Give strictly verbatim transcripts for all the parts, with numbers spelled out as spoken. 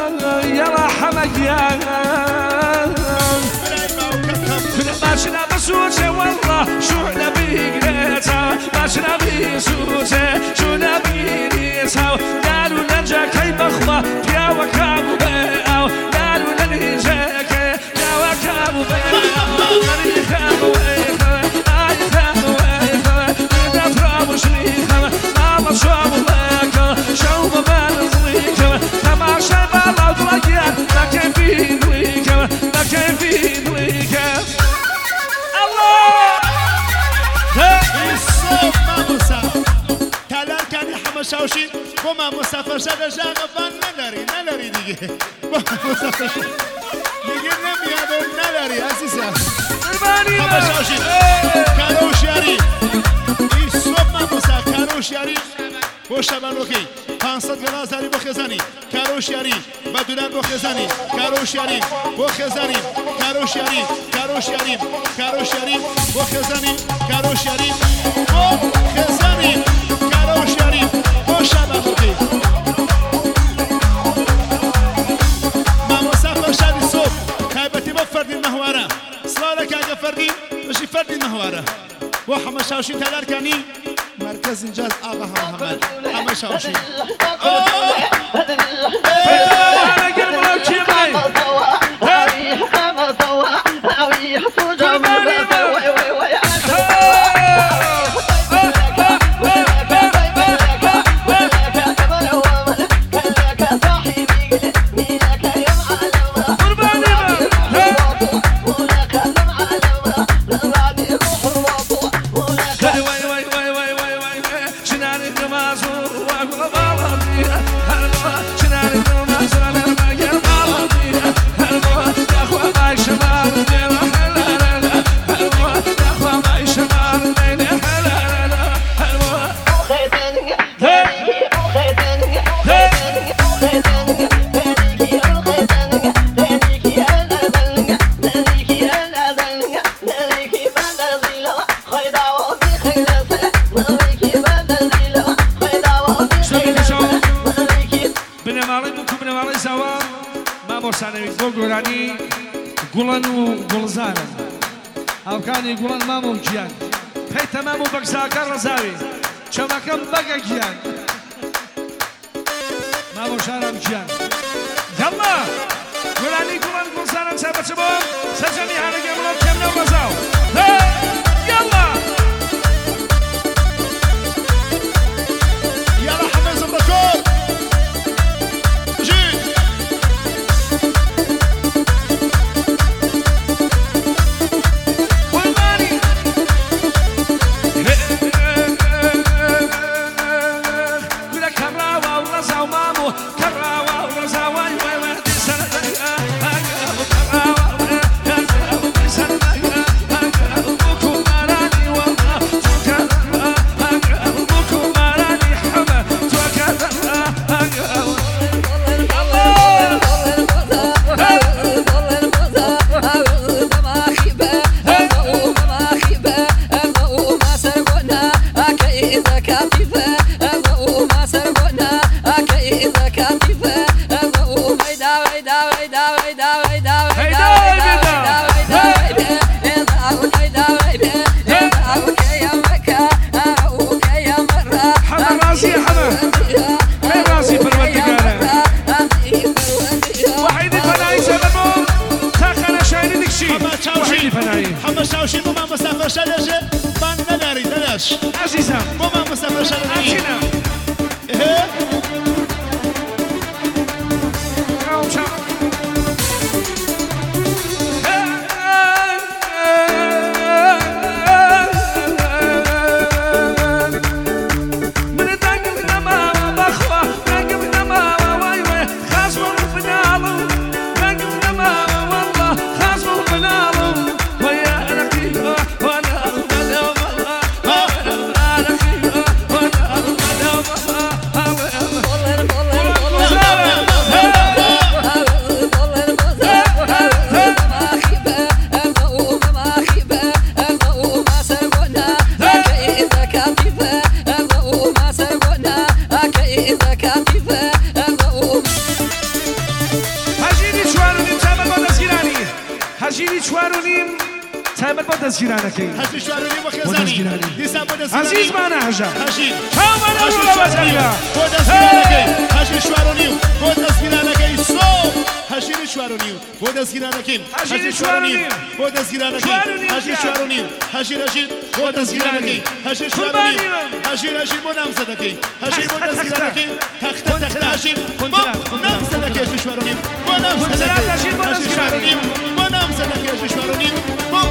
يلا حمق يا ماشنا بسوسه والله شو نبي قريتها ماشنا بسوسه شو نبي ريتها قالوا نرجع كي بخوة يا وكابو بيعو قالوا نرجع كي يا وكابو بيعو نريخابو بيعو نريخابو بيعو ندفرابو شريخو ناما شوابو بيعو شوبو بانزليكو تماشا بالله دلقيا ما كان في دويكو ما كان في دويكو شاوشی با ما مسافر شده جاگه بان نداری نداری دیگه با مسافر شده دیگه نمیاد و نداری عزیزم با شاوشی کاروش یاری این صبح ما مسافر کاروش یاری با شبانوکی پانصد گلاس داری با خزانی کاروش یاری با دلار با خزانی کاروش یاری با خزانی کاروش یاری کاروش یاری کاروش یاری با خزانی کاروش یاری با خزانی کاروش یاری شبابوكي ما مسافر شادي صوب خايبتي بفردي المهوارة صلالك يا فردي ماشي فردي المهوارة وحما شاوشي تلاركاني مركز انجاز اغا محمد حما شاوشي گوڵن و گوڵزانن ئەوکانی گوڵن مام و گیان پێی تەمام و بەگزاکە ڕزاوی چەمەکەم بەگە گیان مام و شارم گیان یەڵا گوڵانی گوڵن گوڵزانن چا بەچە بۆم سەرجەمی هەرەگە بڵۆ کەم نەو ڕزاو یەڵا یاڵا حەمە زەمبەکۆ چوار و نیم تایبەت بۆ دەستگیرانەکەی هەژی چوار و نیم بۆ خێزانی دیسان بۆ دەستگیرانی عەزیزمانە هەژە هەژی چاومانە هەژی ڕوو لە چوار و نیم بەجەریە بۆ دەستگیرانەکەی هەژی چوار و نیم بۆ دەستگیرانەکەی سۆ هەژی چوار و نیم بۆ دەستگیرانەکەی هەژی چوار و نیم بۆ دەستگیرانەکەی هەژی چوار و نیم هەژی هەژی بۆ دەستگیرانەکەی هەژی چوار و نیم هەژی هەژی بۆ نامزەدەکەی هەژی بۆ دەستگیرانەکەی تەختە تەختە هەژی بۆ نامزەدەکەی هەژی چوار و نیم بۆ نامزەدەکەی هەژی چوار و نیم بۆ نامزەدەکەی هەژی چوار و نیم بۆ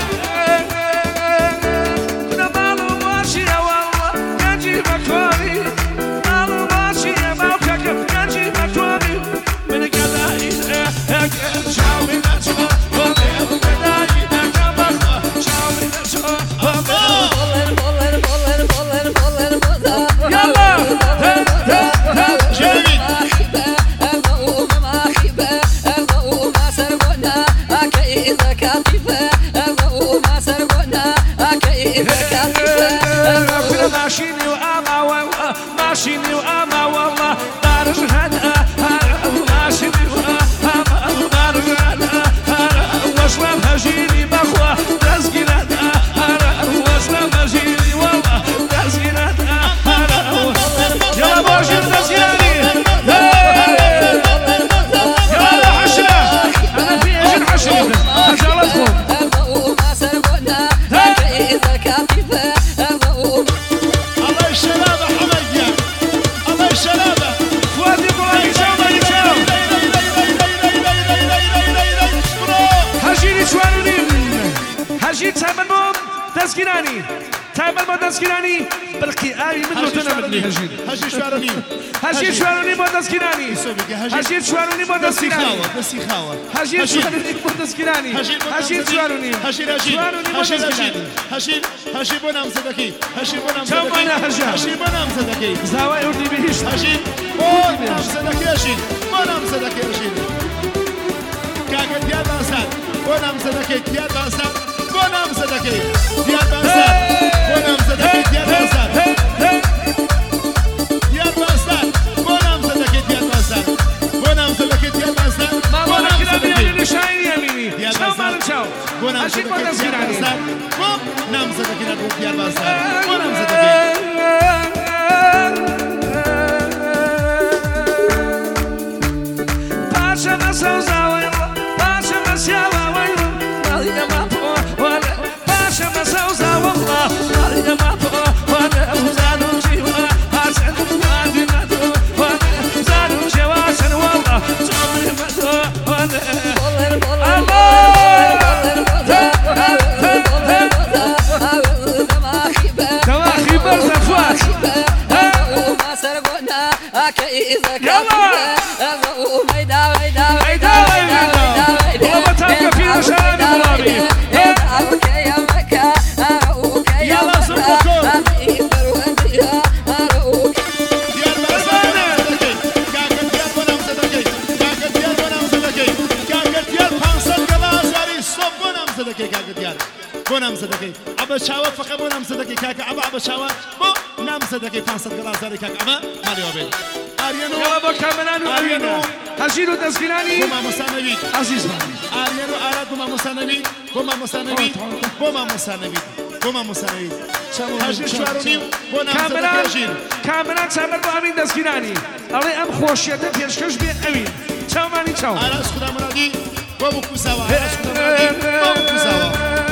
ماشيني وأما والله ماشيني وأما والله دارج هنا ماشيني وأما دارج هنا وصل هجيني بخوا تسكينات وصل هجيني والله تسكينات يلا بوجه تسكيني يلا حشرة أنا في أجل حشرة أجلتكم تایبەت بۆ دەستگیرانی تایبەت بۆ دەستگیرانی بەڵکی ئاوی من بۆ تۆ نەمدنی هەژیر هەژی چوار و نیم هەژیر چوار و نیم بۆ دەستگیرانی هەژیر چوار و نیم بۆ دەستگیرانی دەستی خاوە هەژیر چوار و نیم بۆ دەستگیرانی هەژیر چوار و نیم هەژیر هەژیر چوار و نیم بۆ دەستگیرانی هەژیر هەژیر بۆ نامزەدەکەی هەژیر بۆ چاومانە هەژە هەژیر بۆ نامزەدەکەی زاوای ئوردی بهیشت هەژیر بۆ نامزەدەکەی هەژیر بۆ نامزەدەکەی هەژیر کاکە دیار باسان بۆ نامزەدەکەی دیار باسان بۆ نامزەدەکەی دیار باسان بۆ نامزەدەکەی دیار باسان دیار باسان بۆ نامزەدەکەی دیار باسان بۆ نامزەدەکەی دیار باسان بۆ نامزەدەکەی نیشانی یەمینی چاومانم چاو بۆ نامزەدەکەی دیار باسان بۆ نامزەدەکەی دیار باسان بۆ نامزەدەکەی پاشە مەسەو زاوای پاشە مەسیاوە بۆ نامزەدەکەی ئەبە چاوە فقط بۆ نامزەدەکەی کاکە ئەبە ئەبە چاوە بۆ نامزەدەکەی پانسەد گەڵازاری کاکە ئەمە مالیەوە بێت ئاریەن و بۆ کامەران و ئەوینە هەژیر و دەستگیرانی بۆ مامۆستا نەوید عەزیزمان ئاریەن و ئاراد بۆ مامۆستا نەوید بۆ مامۆستا نەوید بۆ مامۆستا نەوید بۆ مامۆستا نەوید هەژیر چوار و نیم بۆ نامزەدەکەی هەژیر کامەران چابەر بۆ ئەوین دەستگیرانی ئەڵێ ئەم خۆشیەتە پێشکەش بێ ئەوین چاومانی چاو ئاراس خوددا مرادی بۆ بکوساوە ئاراس خوددا مرادی بۆ بکوساوە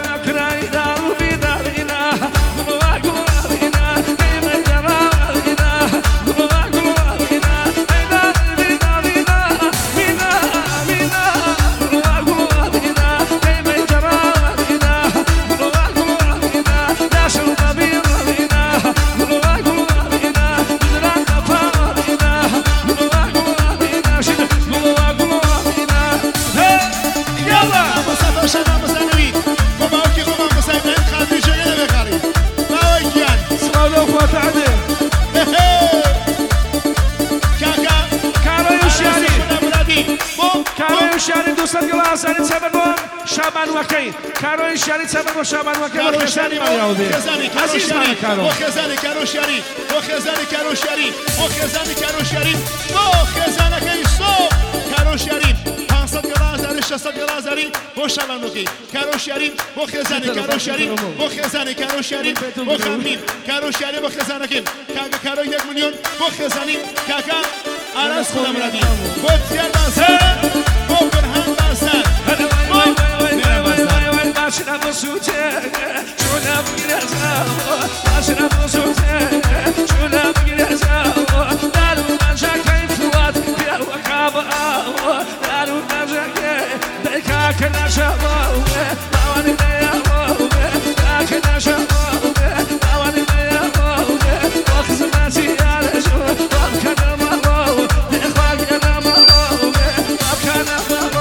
شابانوەکەی کارۆی شاری چەبەر بۆ شابانوەکەی بۆ خێزانی ماڵیاوە بێ عەزیزمانی کارۆ بۆ خێزانی کارۆشیاری بۆ خێزانی کارۆشیاری بۆ خێزانی کارۆشیاری بۆ خێزانەکەی سۆ کارۆشیاری پانسەد گەڵازاری دست گلازاری با شبانوکی کاروشیاری با خزانی کاروشیاری با خزانی کاروشیاری با خمیم کاروشیاری با خزانکیم کاکا کارو یک میلیون با خزانی کاکا آراز خودم ردی با زیاد بازار با برهان بازار ماشينا بصوتي شونا بجلسة ماشينا بصوتي شونا بجلسة دارو نجا كيف وات يا وكابا دارو نجا كيف ديكاك نجا باوني يا ديكاك نجا باوني يا وخزماتي يا رجو وكنا مامو ديخواك انا مامو وكنا مامو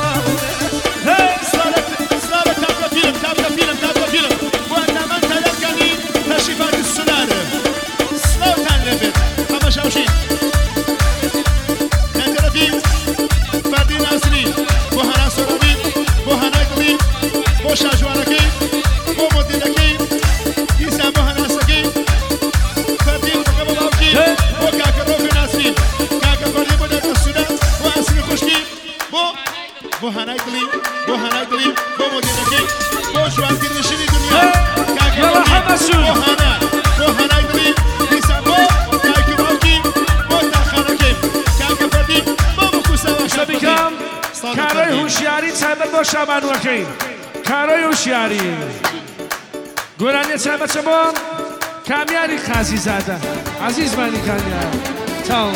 کارای هوشیاری تبر با شبان وکی کارای هوشیاری گرانی تبر چما کامیاری خازی زده عزیز منی کامیار تاو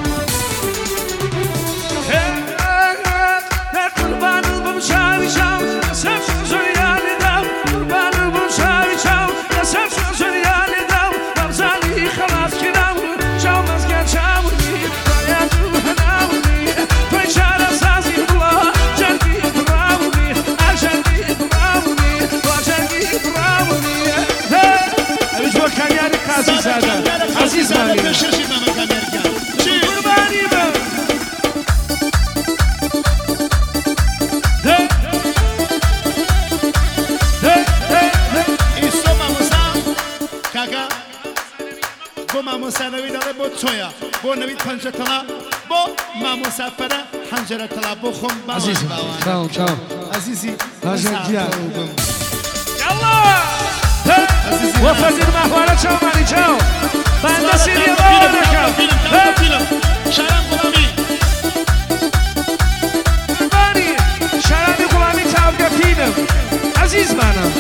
قربانو بمشاوی شاو نسف زریانی داو قربانو بمشاوی شاو نسف زریانی داو برزانی خلاص کناو شاو مزگن شاونی بایدو هناونی پیشاره سازی بلا جنگی براونی اجنگی براونی واجنگی براونی اویش با کامیاری خازی زده عزیز منی قربانی من با ماموسا نوید داره با تویا با نوید پنجه تلا با ماموسا فره حنجره تلا با خون با عزیزی چاو چاو عزیزی هاجم جیار يلا وفد المحورة چاو مالي چاو بنده سيري باركم شرم غلامی قربانی شرم غلامی تاو گفینم عزیز منم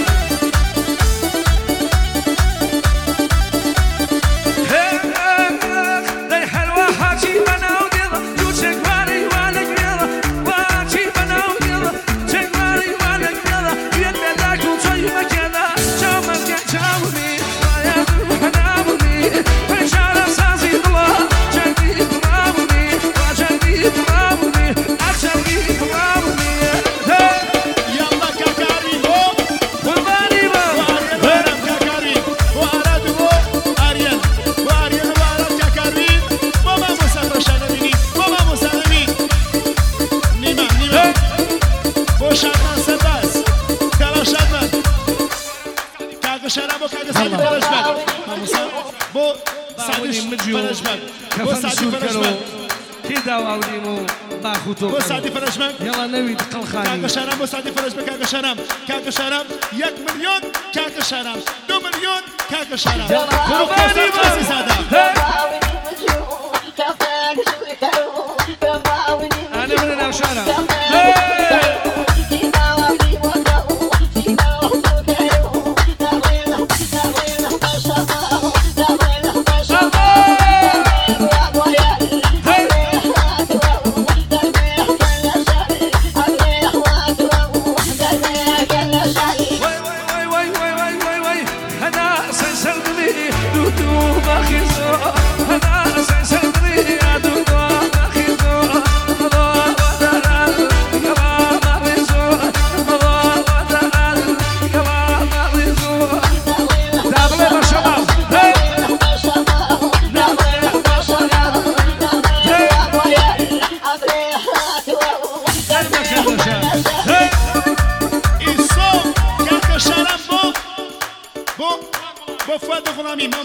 بو سعدی فرشمک يلا نوید قلخانی کاک شرم بو سعدی فرشمک کاک شرم کاک شرم یک میلیون کاک شرم دو میلیون کاک شرم قربانی عزیز زاده انا من نوشارم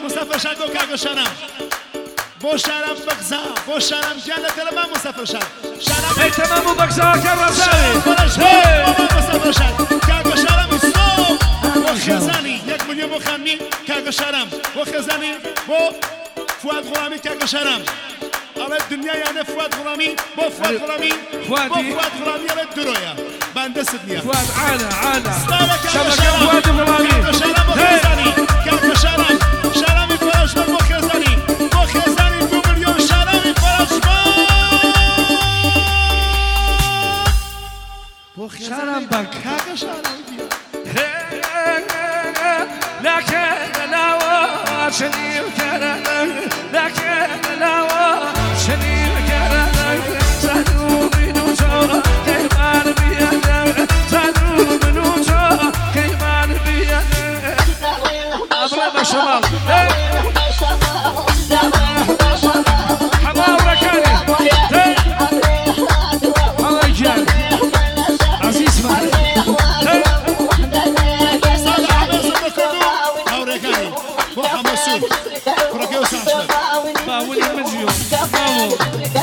با شرم بغزا با شرم جلت ما مسافر شد هی تمام بگذار که رسالی کاغا شرم الصوم وخزاني يك مليون بخمي كاغا شرم وخزاني بو فؤاد غلامي كاغا شرم على الدنيا يعني فؤاد غلامي بو فؤاد غلامي بو فؤاد غلامي على الدرويا باندس الدنيا فؤاد عادة عادة شبكة فؤاد غلامي كاغا شرم وخزاني كاغا شرم شرمي فراش وخزاني وخزاني دو مليون شرمي فراش شرم بك كاغا شرم لكن لا وشني وكرنك لكن لا وشني وكرنك زادوا من وجوه كيمان بيدك زادوا من وجوه كيمان بيدك أبرم الشمال حمام ركاني الله يجعل عزيز مالك باولي مجيو باو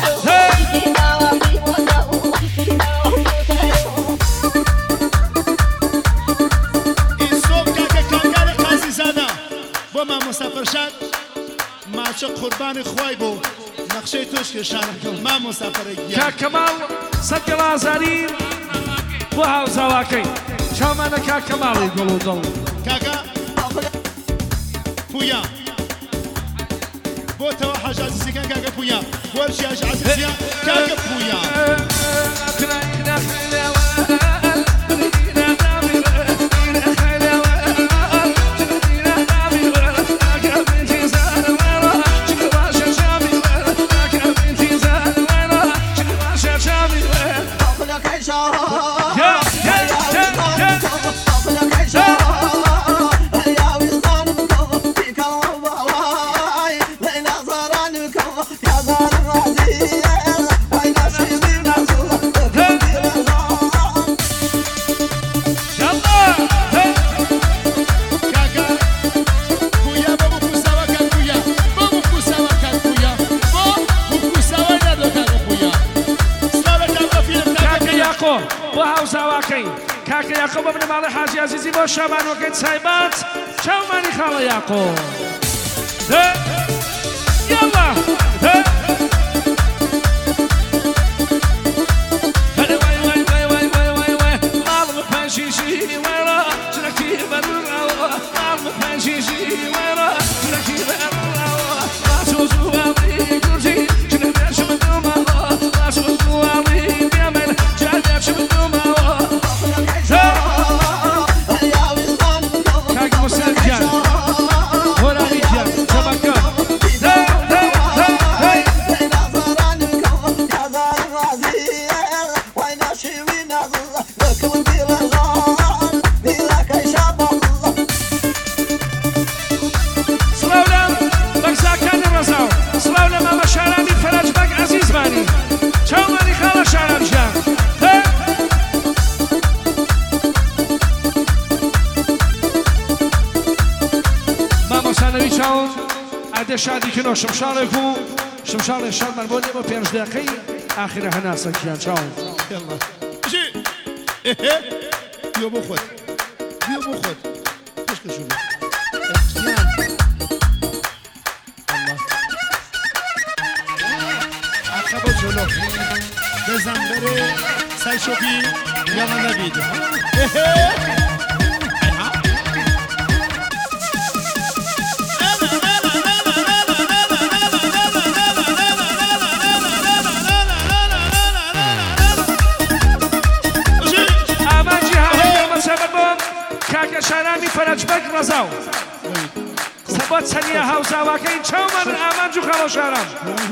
الصوم كاكا كانقال قاسي زادا بوما مسافر شاد ما شق قربان خواي بو نقشي توشك شاد ما مسافر يا كمال سجل ازارين وهاو زواكي شو مانا كمال يقولوا دول كاكا بويا بوتا وحاج عزيزي كان كاكا بويا ورشي عاج عزيزي كاكا بويا كاكا يعقوب ابن مالي حاجي عزيزي بو شابان وقت سايبات شو ماني خاله يعقوب يلا هلا وي وي وي وي وي وي وي مالم بانشيشي ويرا شنكي برا مالم بانشيشي ويرا شنكي برا ما سوزو علي كرسي شنو شنو دوما ما سوزو علي بيعمل جاد شنو دوما شادي كنو شمشاركو شمشار الشال مربوني بو بيرج دقيقي آخر هناسا كيان شاون يلا جي ايه يو بو خود يو بو خود ايش كشوف كيان الله عقبو جلو دزنبري سايشوبي يلا نبيد ايه شرمی فرج بک رزاو سبات سنیه هاوزا واقعی چه من آمان جو خلا شرم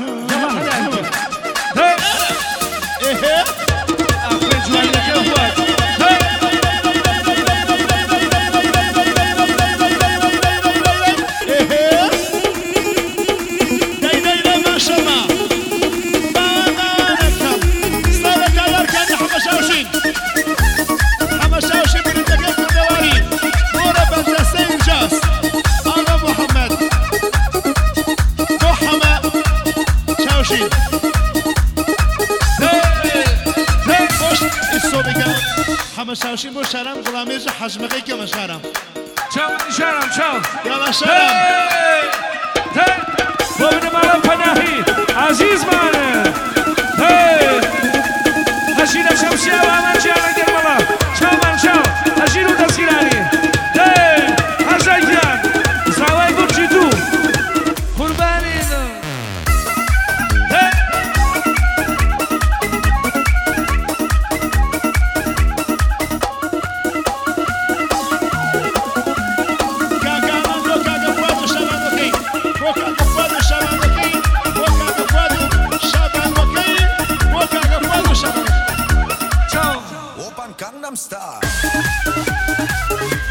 هی ايه آخر جوانی که بود Hey! محمد شاوشین بۆ شارام گوڵامێژە حەژمەکەی کەمە شارام چاو شارم چاو یاڵا شارام بۆ بنەماڵە پەناهی عەزیزمانە هەژیرە شەمسیاوانە جیانە گەرمەڵە چاومان چاو هەژیر و دەسیرانی هەژایگیان زاوای گورجی دوو قوربانی Gangnam Style.